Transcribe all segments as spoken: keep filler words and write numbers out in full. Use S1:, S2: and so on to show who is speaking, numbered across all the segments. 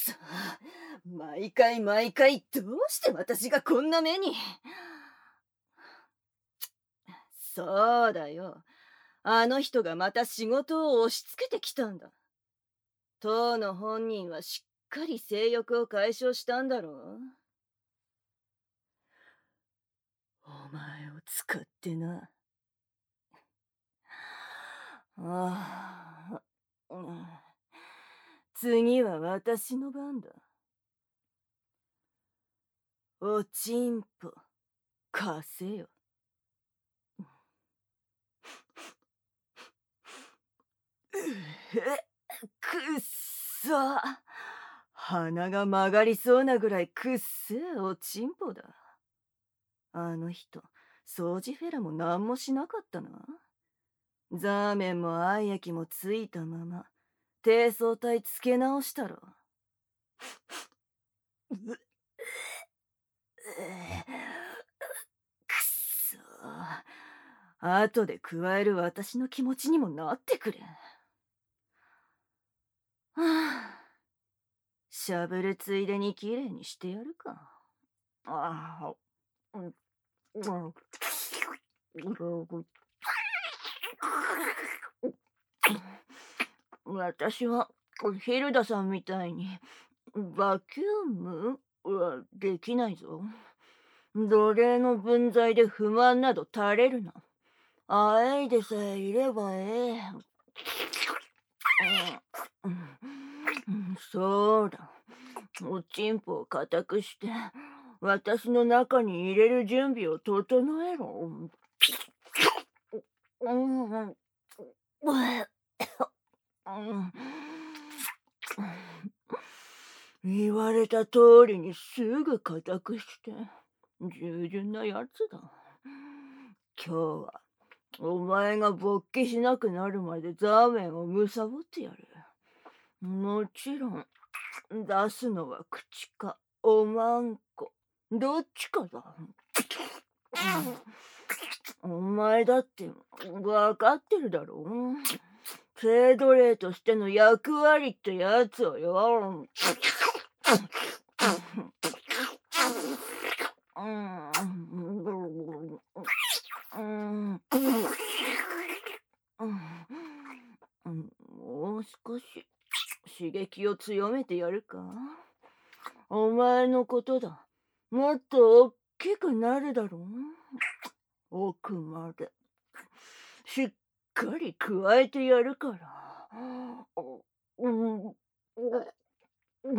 S1: さあ、毎回毎回どうして私がこんな目に。そうだよ。あの人がまた仕事を押し付けてきたんだ。当の本人はしっかり性欲を解消したんだろう。お前を使ってな。ああ、うん、次は私の番だ。おちんぽ、貸せよ。え、くっそ。鼻が曲がりそうなぐらいくっせえおちんぽだ。あの人、掃除フェラも何もしなかったな。ザーメンも愛液もついたまま、低層体つけ直したろ。うくっそ。後で加える私の気持ちにもなってくれ。はあ、しゃぶるついでにきれいにしてやるか。ああ、うん、うん、私はヒルダさんみたいにバキュームはできないぞ。奴隷の分際で不満など垂れるな。あえいでさえいればええ。うん、そうだ。おちんぽを固くして私の中に入れる準備を整えろ。うん、うん、言われた通りにすぐ固くして従順なやつだ。今日はお前が勃起しなくなるまでザーメンをむさぼってやる。もちろん出すのは口かおまんこどっちかだ。お前だって分かってるだろう。性奴隷としての役割ってやつをよ。もう少し刺激を強めてやるか。お前のことだ。もっと大きくなるだろう。奥までしっかり加えてやるから。うん、うん、うん、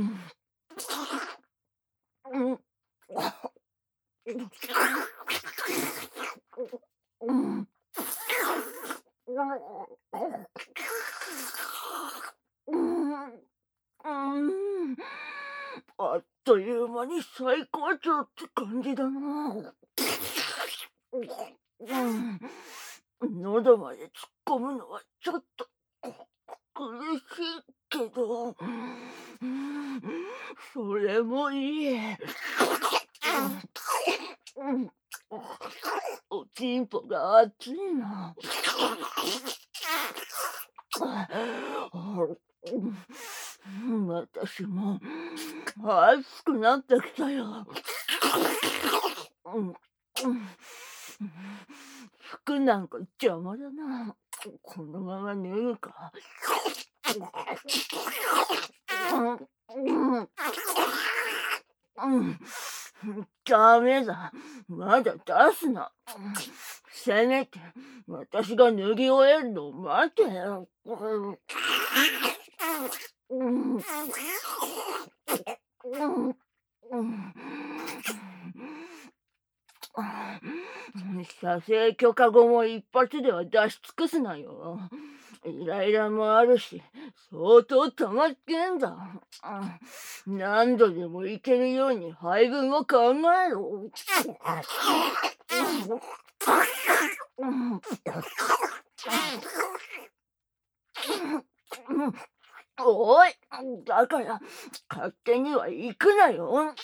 S1: うん、あっという間に最高潮って感じだな。喉まで突っ込むのはちょっと苦しいけど、それもいい。おちんぽが熱いな。私も熱くなってきたよ。服なんか邪魔だな。このまま脱ぐか。ダメだ。まだ出すな。せめて私が脱ぎ終えるのを待てよ。射精許可後も一発では出し尽くすなよ。イライラもあるし、相当溜まってんだ。何度でもいけるように配分を考えろ。おい、だから勝手には行くなよ。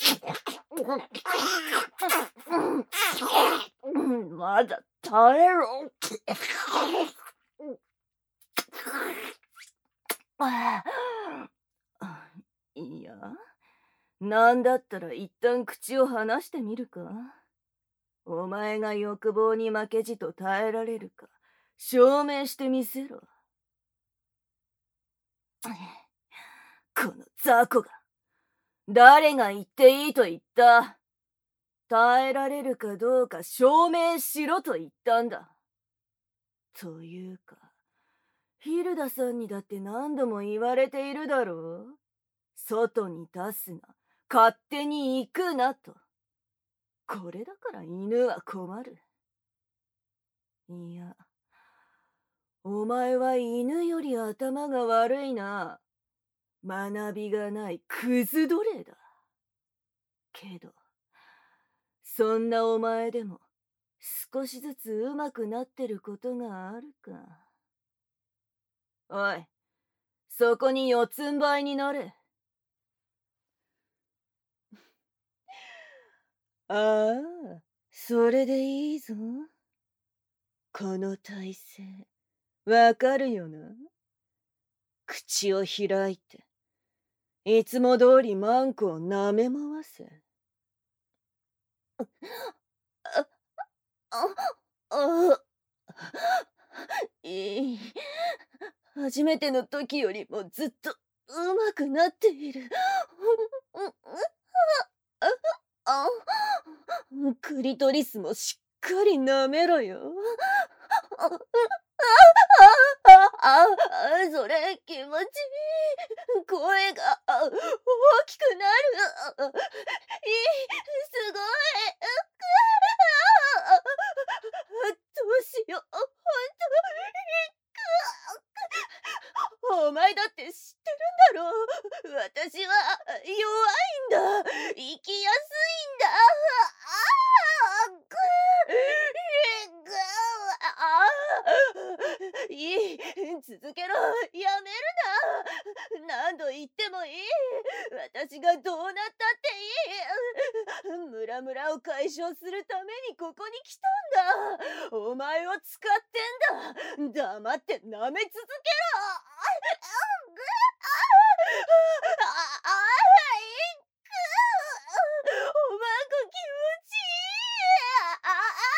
S1: まだ耐えろ。やか？なんだったら一旦口を離してみるか？お前が欲望に負けじと耐えられるか、証明してみせろ。この雑魚が。誰が言っていいと言った？耐えられるかどうか証明しろと言ったんだ。というか、ヒルダさんにだって何度も言われているだろう。外に出すな、勝手に行くなと。これだから犬は困る。いや、お前は犬より頭が悪いな。学びがないクズ奴隷だ。けど、そんなお前でも少しずつ上手くなってることがあるか。おい、そこに四つん這いになれ。ああ、それでいいぞ。この体勢、わかるよな。口を開いて、いつも通りマンコを舐め回せ。あ、あ、あ、いい。初めての時よりもずっと上手くなっている。あ、クリトリスもしっかり舐めろよ。あ、あ、あ、あ、それ気持ちいい。声があ大きくなる。いい、すごい。どうしよう、ほんとに。お前だって知ってるんだろう。私は弱いんだ。生きやすいんだ。ああ、くぐああ、いい、続けろ、やめるな。何度言ってもいい。私がどうなったっていい。ムラムラを解消するためにここに来たんだ。お前を使ってんだ。黙って舐め続けろ。ああ、いく。おまんこ気持ちいい。あ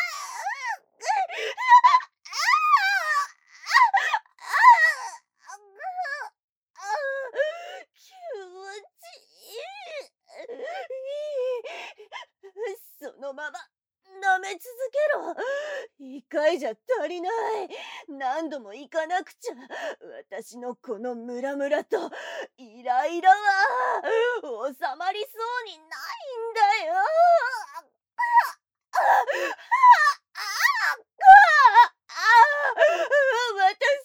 S1: 気持ちいい。そのまま舐め続けろ。一回じゃ足りない。何度も行かなくちゃ。私のこのムラムラとイライラは収まりそうにないんだよ。またす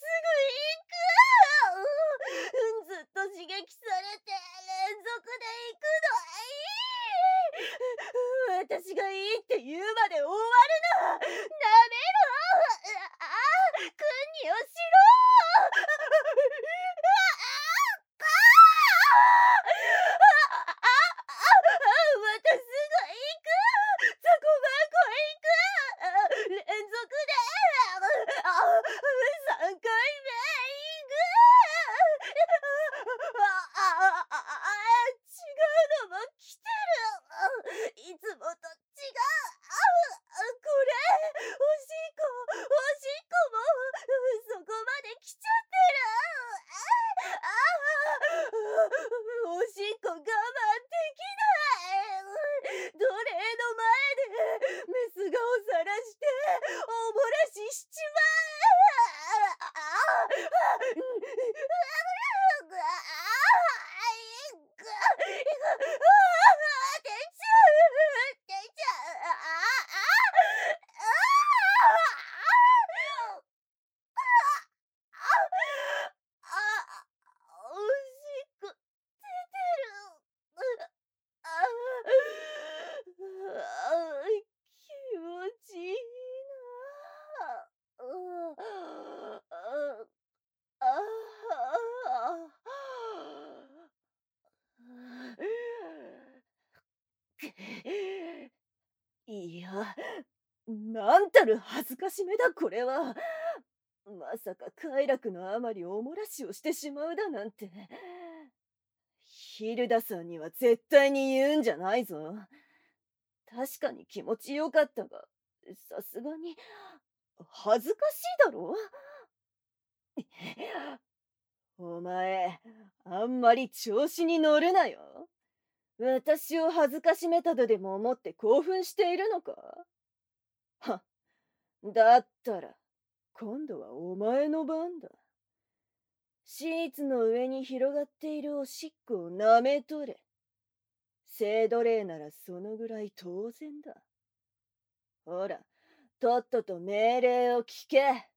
S1: ぐ行く。ずっと刺激されて連続で行くのはいい。私がいいって言うまで終わるな。なめろ。ああ、君にをしろ。またすぐ行く。ザコバコ行く。連続であさんかいめ行く。ああ違うのも来てる。いつもと違う。これおしっこおしっこもそこまで来ちゃってる。ああおしっこ我慢できない。奴隷の前でメス顔さらしておもらししちまいや、なんたる恥ずかしめだこれは。まさか快楽のあまりおもらしをしてしまうだなんて。 ヒルダさんには絶対に言うんじゃないぞ。確かに気持ちよかったが、さすがに、恥ずかしいだろ。お前、あんまり調子に乗るなよ。私を恥ずかしめたとでも思って興奮しているのか？は、だったら、今度はお前の番だ。シーツの上に広がっているおしっこを舐めとれ。性奴隷ならそのぐらい当然だ。ほら、とっとと命令を聞け。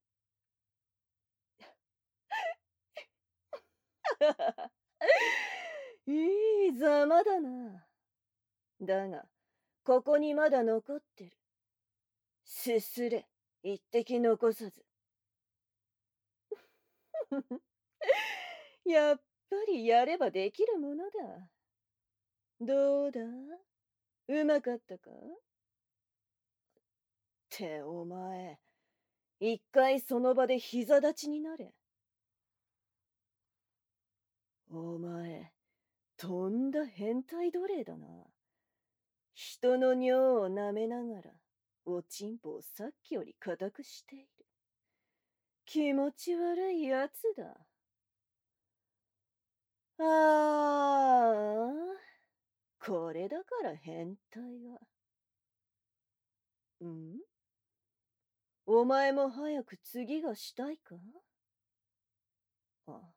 S1: いいざまだな。だが、ここにまだ残ってる。すすれ、一滴残さず。やっぱりやればできるものだ。どうだ、うまかったか？ってお前、一回その場で膝立ちになれ。お前、とんだ変態奴隷だな。人の尿を舐めながら、おちんぽをさっきより固くしている。気持ち悪いやつだ。ああ、これだから変態は。ん？お前も早く次がしたいか？あ、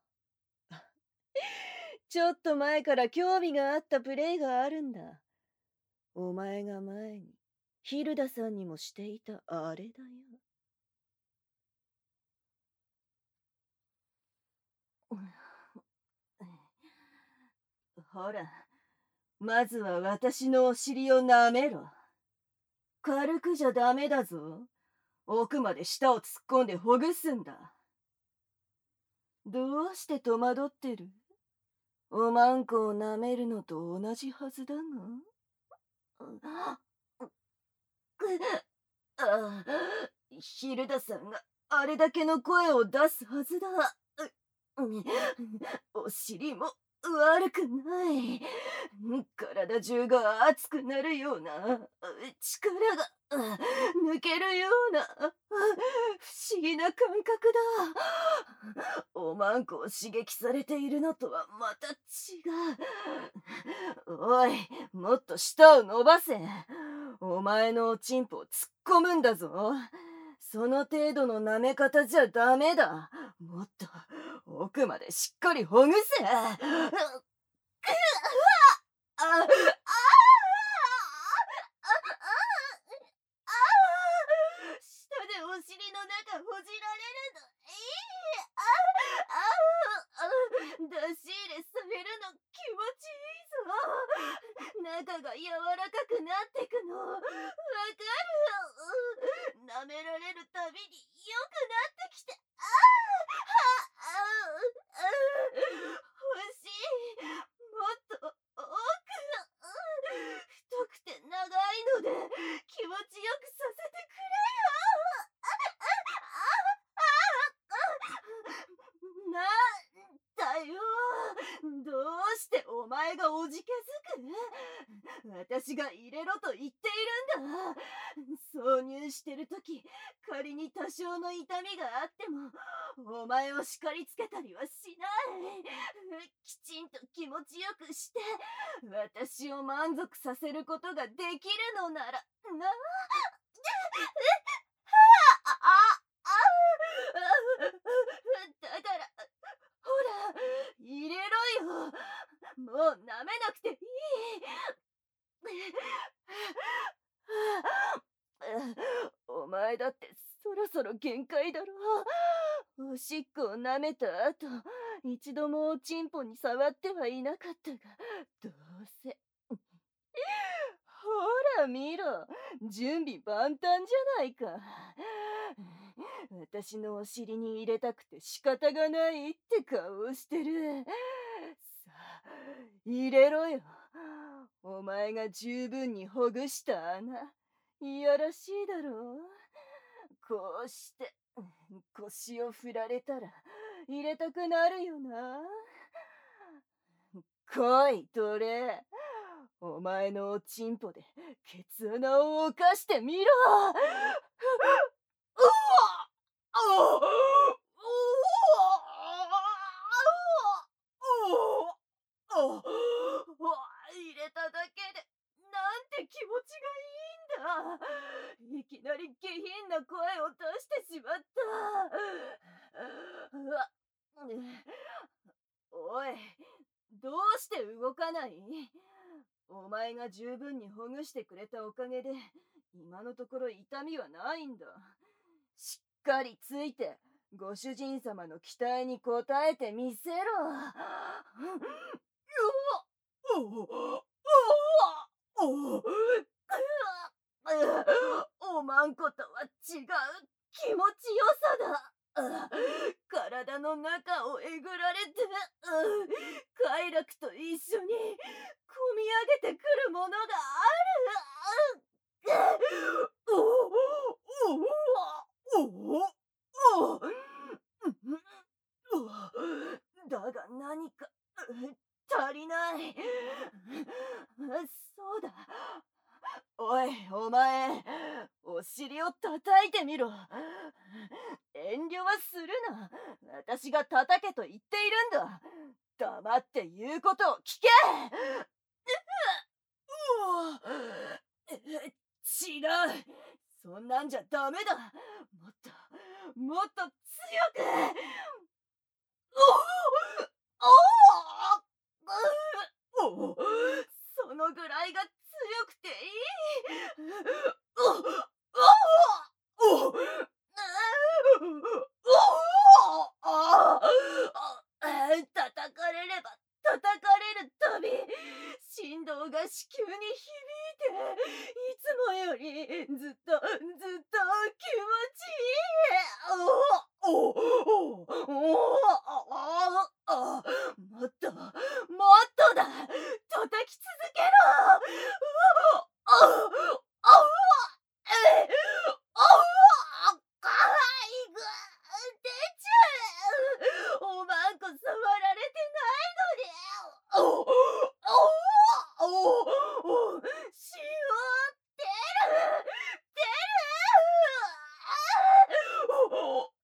S1: ちょっと前から興味があったプレイがあるんだ。お前が前に、ヒルダさんにもしていたあれだよ。ほら、まずは私のお尻を舐めろ。軽くじゃダメだぞ。奥まで舌を突っ込んでほぐすんだ。どうして戸惑ってる？おまんこを舐めるのと同じはずだが。ああ、ヒルダさんがあれだけの声を出すはずだ。うお尻も悪くない。体中が熱くなるような力があ抜けるようなあ不思議な感覚だ。おまんこを刺激されているのとはまた違う。おい、もっと舌を伸ばせ。お前のおちんぽを突っ込むんだぞ。その程度の舐め方じゃダメだ。もっと奥までしっかりほぐせ。あああ舌でお尻の中ほじられるの。いいあああ出し入れされるの気持ちいいぞ。中が柔らかくなってくのわかる。舐められるたびに良くなってきてああああ欲しい。もっと奥太くて長いので気持ちよくさせてくれよ。なんだよ。どうしてお前がおじけづく？私が入れろと言っているんだ。挿入してるとき、仮に多少の痛みがあっても、お前を叱りつけたりはしない。きちんと気持ちよくして、私を満足させることができるのなら、な。あ、あ、あ、だから、ほら、入れろよ。もう舐めなくていい。お前だってそろそろ限界だろ。おしっこを舐めた後、一度もおちんぽに触ってはいなかったが、どうせ。ほら見ろ、準備万端じゃないか。私のお尻に入れたくて仕方がないって顔をしてる。さあ、入れろよ。お前が十分にほぐした穴。いやらしいだろう。こうして腰を振られたら入れたくなるよな。 来い、奴隷。お前のおちんぽで、ケツ穴を犯してみろ。うわおおおお入れただけで、なんて気持ちがいいんだ。いきなり下品な声を出してしまった。うわおい、どうして動かない？お前が十分にほぐしてくれたおかげで、今のところ痛みはないんだ。しっかりついて、ご主人様の期待に応えてみせろ。うわおおおおまんことは違う気持ちよさだ。体の中をえぐられて、快楽と一緒に込み上げてくるものがある。おおおおおだが何か足りない。そうだ。おい、お前、お尻を叩いてみろ。遠慮はするな。私が叩けと言っているんだ。黙って言うことを聞け。違う。そんなんじゃダメだ。もっと、もっと強く。おおおそのぐらいが強くていい。おおお叩かれれば叩かれるたび、振動が子宮に響いて、いつもよりずっとずっと気持ちいい。おおおおもっともっとだ。叩き続けろ。おまんこ触られてないのに。おおおしおってるてるおお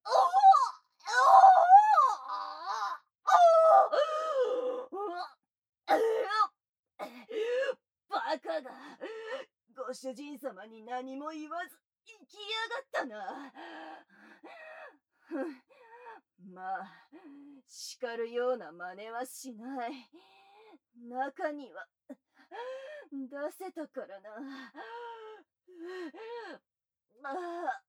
S1: バカが、ご主人様に何も言わず行きやがったな。まあ、叱るような真似はしない。中には出せたからな。ああ、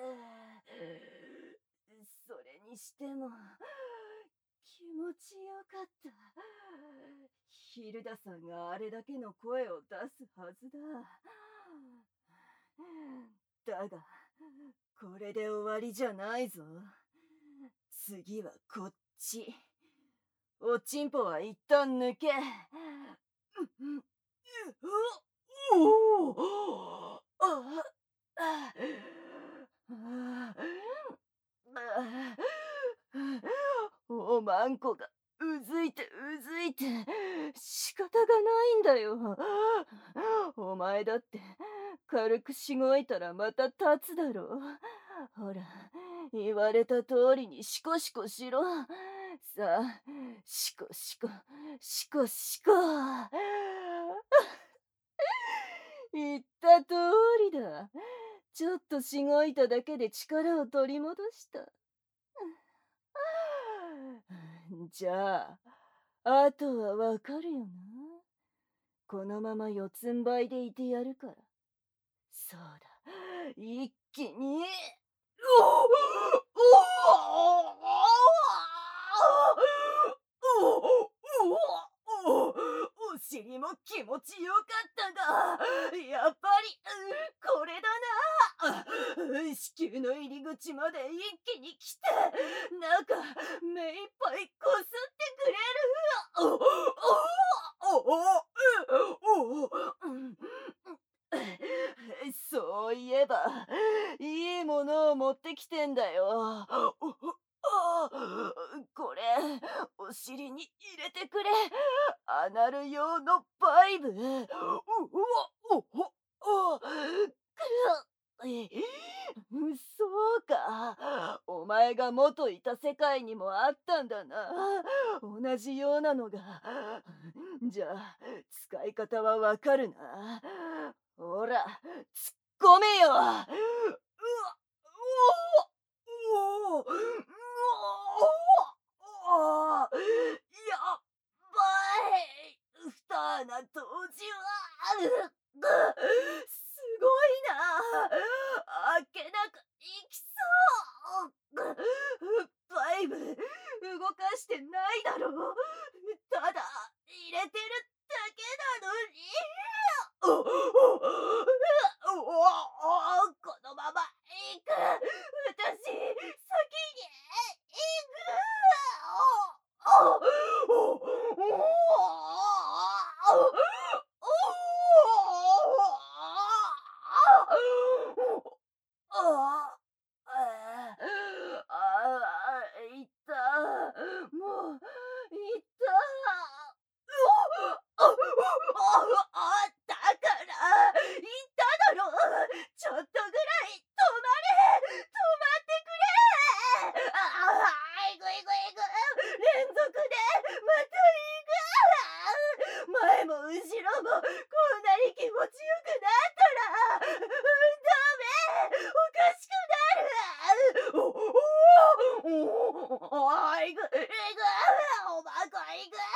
S1: それにしても気持ちよかった。ヒルダさんがあれだけの声を出すはずだ。だが、これで終わりじゃないぞ。次はこっち。おちんぽは一旦抜け。おおおまんこがうずいてうずいて仕方がないんだよ。お前だって軽くしごいたらまた立つだろう。ほら、言われた通りにシコシコしろ。さあ、シコシコ、シコシコ。言った通りだ。ちょっとしごいただけで力を取り戻した。じゃあ、あとはわかるよな。このまま四つん這いでいてやるから。そうだ。一気に。おおお尻も気持ちよかったが、やっぱりこれだな。子宮の入り口まで一気に来て、中目いっぱいこすってくれる。そういえば、いいものを持ってきてんだよ。これ、お尻に入れてくれ。あなる用のバイブ。う、うわ、お、お、お、くえ、そうか。お前が元いた世界にもあったんだな。同じようなのが。じゃあ、使い方はわかるな。ほら、突っ込めよ。うわ、おお、おお、うお、おお、やっばい。二穴同時は、すごいな。あっけなくいきそう。バイブ、動かしてないだろう。ただ、入れてるだけなのに。おおおおお、このまま行く。私、先に行く。おおおおああ、ああ、いた。もう、いた。うお、あ、あ、あ、だから、言っただろ。ちょっとぐらい止まれ。止まってくれ。ああ、いくいくいく。連続で、また行く。前も後ろも、こんなに気持ちよくなったら、ダメ。おかしくなる。おおおお、いくいく。おばこいく。